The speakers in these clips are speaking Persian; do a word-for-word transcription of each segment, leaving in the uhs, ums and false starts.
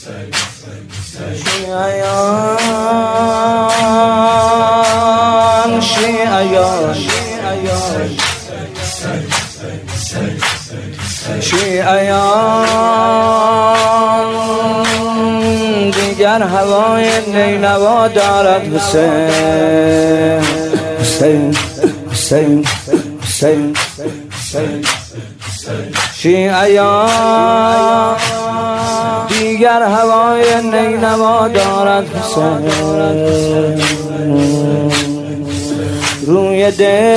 شیعیان شیعیان شیعیان دیگر هوای نینوا دارد حسین حسین حسین حسین شیعیان دیگر هوای نینوا دارد حسین روی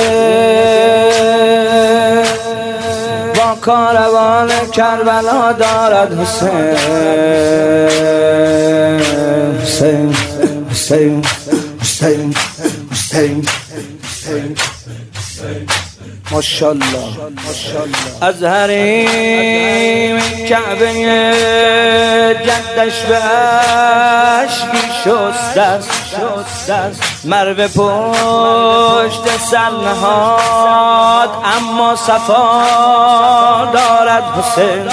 دل با کاروان کربلا دارد حسین حسین حسین حسین حسین حسین ماشاءالله از حریم کعبه جدش به اشکی شسته است مروه پشت سر نهاد اما صفا دارد حسین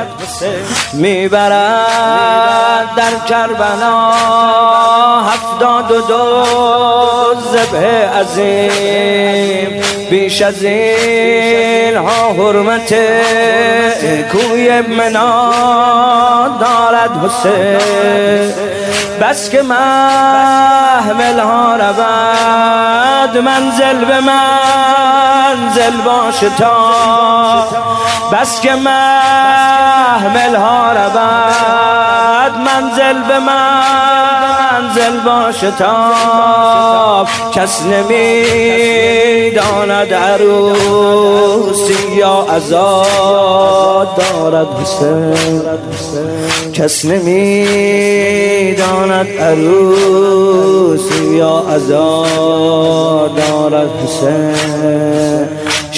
میبرد در کربلا هفتاد و دو ذبح عظیم بیش از این ها حرمت کوی منا دارد حسین بس که محمل ها رود منزل به منزل باشه تا بس که محمل ها رود منزل به منزل باشه تا کس نمیداند عروسی یا عزا دارد حسین کس نمیداند عروسی یا عزا دارد حسین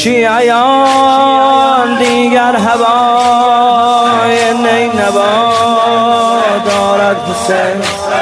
شیعیان دیگر هوای نینوا دارد حسین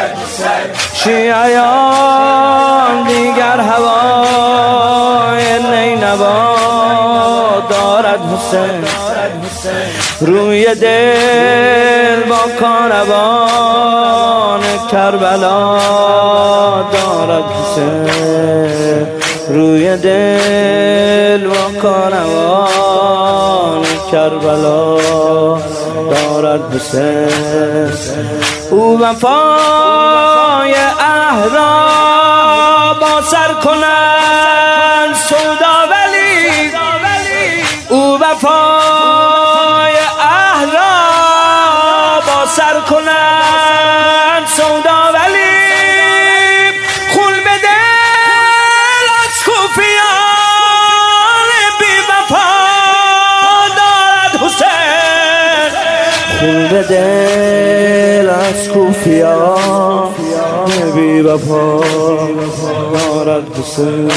شیعیان دیگر هوای نینوا دارد حسین روی دل با کاروان کربلا دارد حسین روی دل با کاروان کربلا دارد حسین او وفای احرا با سر کنند سودا ولی او وفای احرا با سر کنند سودا ولی خون به دل از کوفیان بی وفا دارد حسین خون به دل از کوفیان بی وفا دارد حسین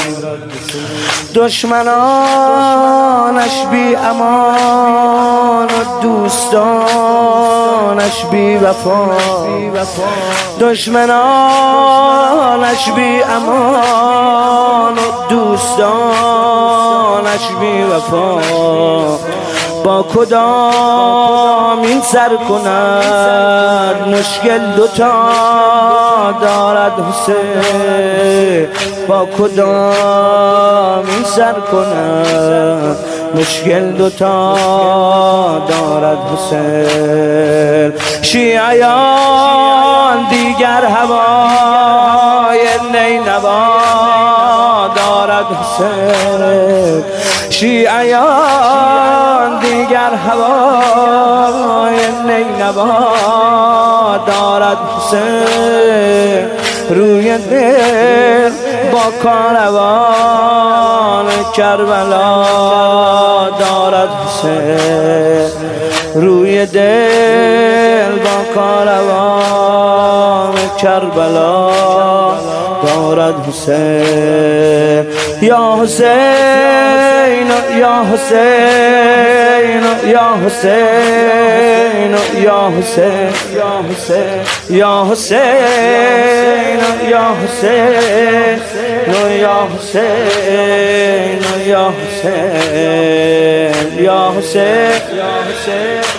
دشمنانش بی امان و دوستانش بی وفا دشمنانش بی امان و دوستانش بی وفا با کدام این سر کند مشکل دوتا دارد حسین با کدام این سر کند مشکل دوتا دارد حسین شیعیان دیگر هوای نینوا دارد حسین شیعیان دیگر هوای نینوا دارد حسین روی دل با کاروان کربلا دارد حسین روی دل با کاروان کربلا دارد حسین یا حسین یا حسین یا حسین یا حسین یا حسین یا حسین یا حسین یا حسین یا حسین یا حسین